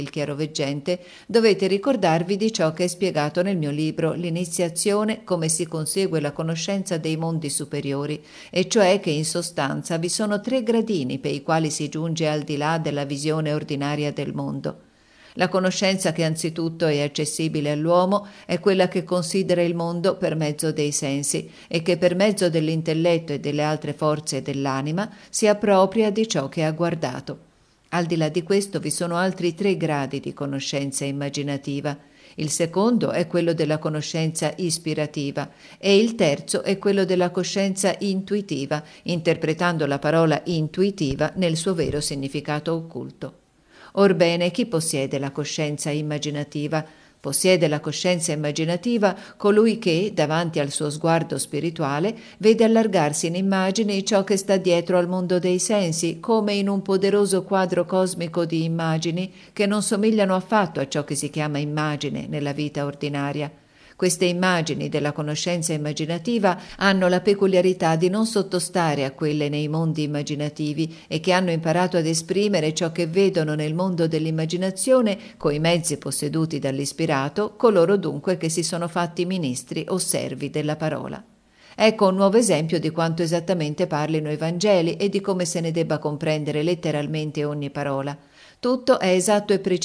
il chiaroveggente, dovete ricordarvi di ciò che è spiegato nel mio libro L'iniziazione, come si consegue la conoscenza dei mondi superiori, e cioè che in sostanza vi sono 3 gradini per i quali si giunge al di là della visione ordinaria del mondo. La conoscenza che anzitutto è accessibile all'uomo è quella che considera il mondo per mezzo dei sensi e che per mezzo dell'intelletto e delle altre forze dell'anima si appropria di ciò che ha guardato. Al di là di questo vi sono altri 3 gradi di conoscenza immaginativa. Il secondo è quello della conoscenza ispirativa e il terzo è quello della coscienza intuitiva, interpretando la parola intuitiva nel suo vero significato occulto. Orbene, chi possiede la coscienza immaginativa? Possiede la coscienza immaginativa colui che, davanti al suo sguardo spirituale, vede allargarsi in immagini ciò che sta dietro al mondo dei sensi, come in un poderoso quadro cosmico di immagini che non somigliano affatto a ciò che si chiama immagine nella vita ordinaria. Queste immagini della conoscenza immaginativa hanno la peculiarità di non sottostare a quelle nei mondi immaginativi e che hanno imparato ad esprimere ciò che vedono nel mondo dell'immaginazione coi mezzi posseduti dall'ispirato, coloro dunque che si sono fatti ministri o servi della parola. Ecco un nuovo esempio di quanto esattamente parlino i Vangeli e di come se ne debba comprendere letteralmente ogni parola. Tutto è esatto e preciso